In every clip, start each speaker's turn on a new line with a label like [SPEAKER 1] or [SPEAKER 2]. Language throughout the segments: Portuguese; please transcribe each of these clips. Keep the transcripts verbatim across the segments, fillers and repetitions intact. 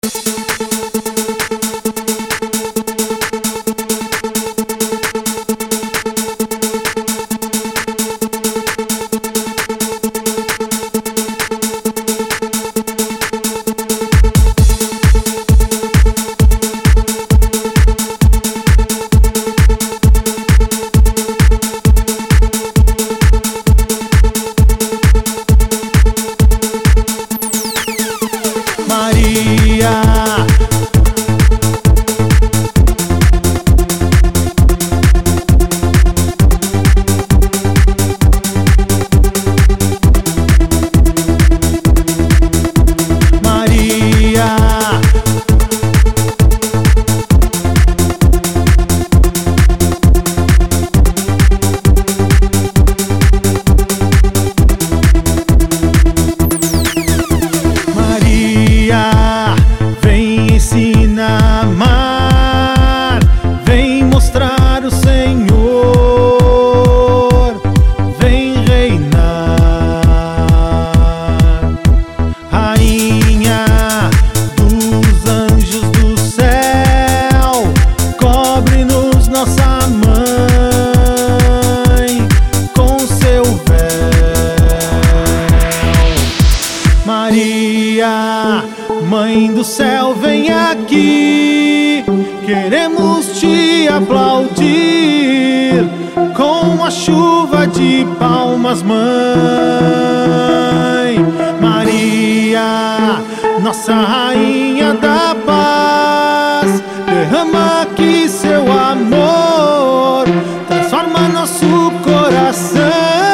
[SPEAKER 1] Maria, Mãe do céu, vem aqui, queremos te aplaudir com uma chuva de palmas, Mãe. Maria, nossa Rainha da paz, derrama aqui seu amor, transforma nosso coração.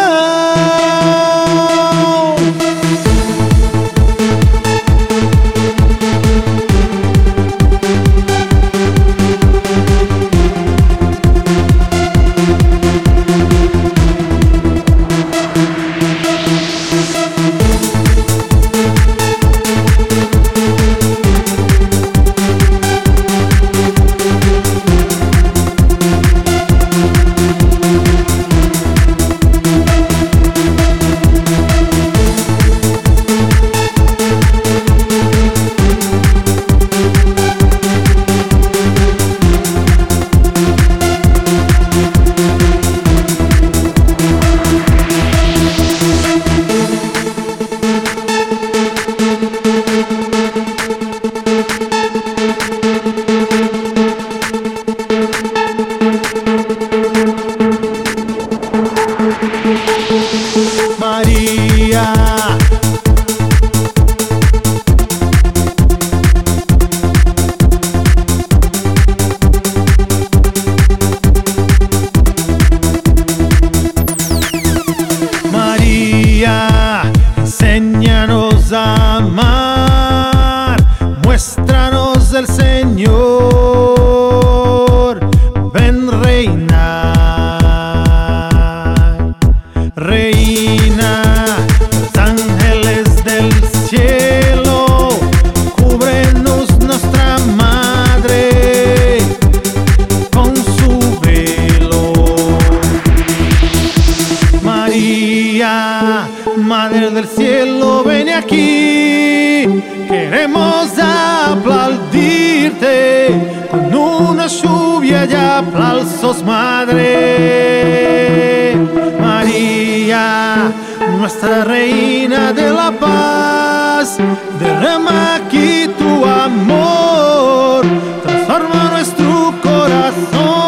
[SPEAKER 1] Maria, Maria, enséñanos a amar, muéstranos el Señor, ven reinar, reina, los ángeles del cielo, cúbrenos nuestra madre con su velo. María, Madre del cielo, ven aquí, queremos aplaudirte con una lluvia de aplausos, Madre. María, nuestra Reina de la paz, derrama aquí tu amor, transforma nuestro corazón.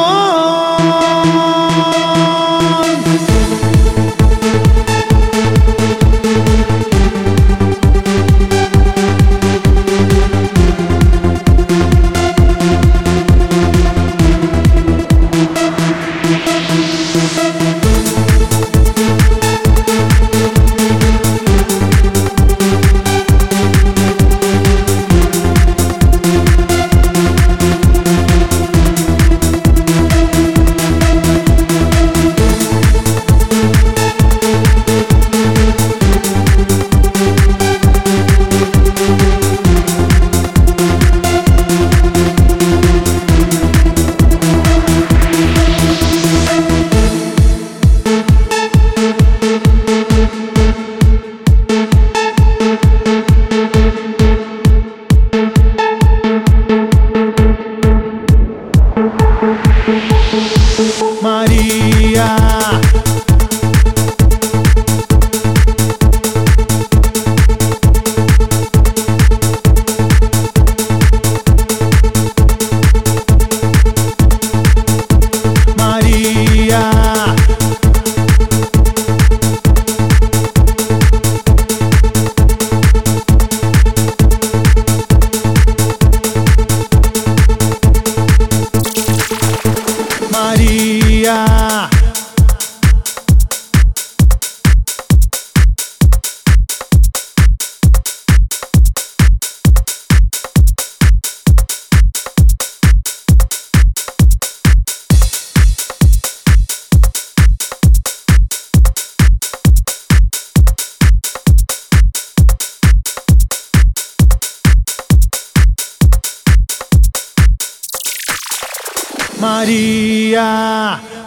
[SPEAKER 1] Maria.